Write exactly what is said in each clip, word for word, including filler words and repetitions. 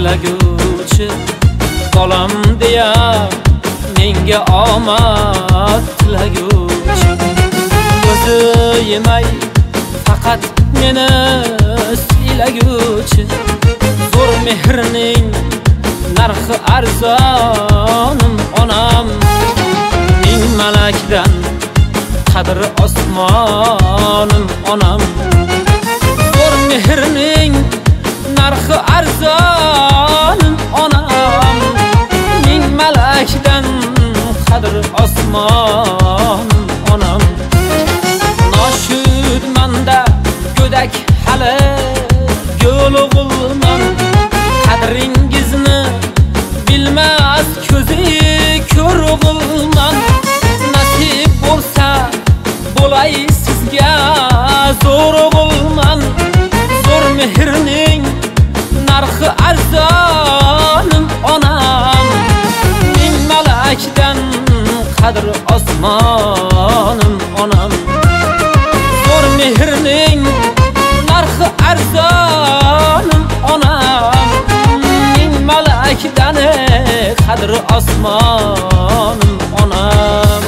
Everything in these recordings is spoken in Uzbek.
tilaguvchi bolam deya menga omad tilaguvchi ko'zi yemay faqat meni siylaguvchi zo'r mehrning narxi arzonim onam ming malakdan qadri osmonim onam zo'r mehrning narxi arzonim onam ming malakdan qadri osmonim onam noshudmanda go'dak hali yo'lg'ulman qadringizni bilmas ko'zi ko'rg'ulman nasib bo'lsa bo'lay sizga zo'rg'ulman zo'r mehrning narxi arzonim onam ming malakdan qadri osmonim onam zo'r mehrning narxi arzonim onam ming malakdan qadri osmonim onam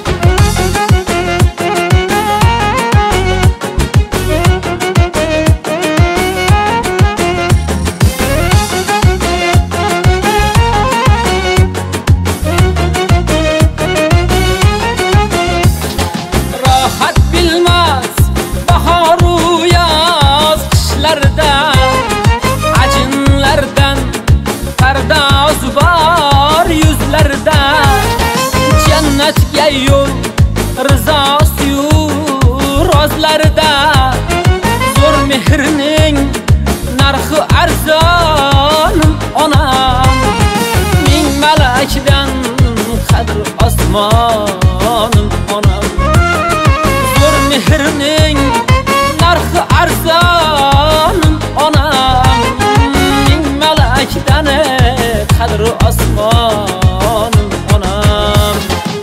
ajinlardan pardoz bor yuzlarda jannatga yo'l rizosi-yu rozlarda zo'r mehrning narxi arzonim onam ming malakdan qadri osmonim onam zo'r mehrning narxi arzonim onam ming malakdan qadri osmonim onam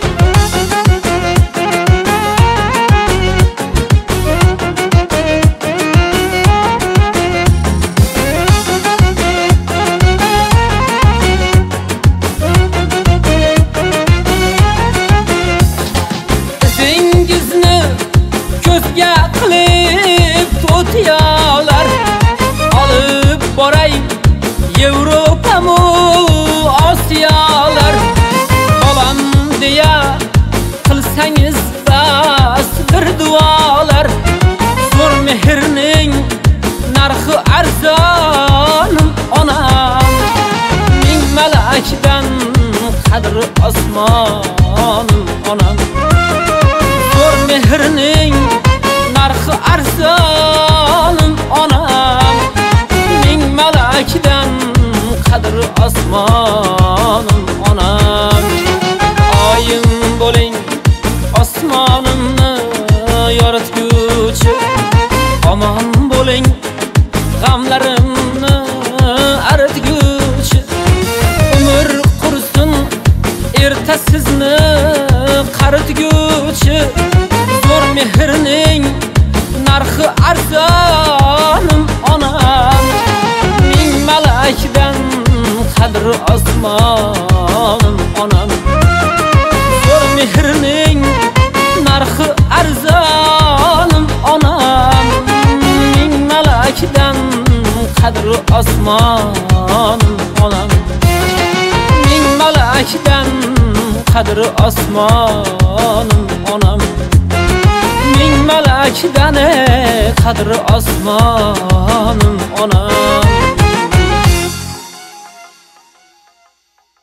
izingizni ko'zga qilib to'tiyolar olib boray Yevropamu Osiyolar bolam deya qilsangiz bas bir duolar zo'r mehrning narxi arzonim onam ming malakdan qadri osmonim onam zo'r mehrning narxi arzonim onam ming malakdan qadri osmonim onam oyim bo'ling osmonimni yoritguvchi omon bo'ling g'amlarimni aritguvchi umr qursin erta sizni qaritguvchi zo'r mehrning narxi arzonim onam ming malakdan qadri osmonim onam zo'r mehrning narxi arzonim onam ming malakdan qadri osmonim onam ming malakdan qadri osmonim onam ming malakdan qadri osmonim onam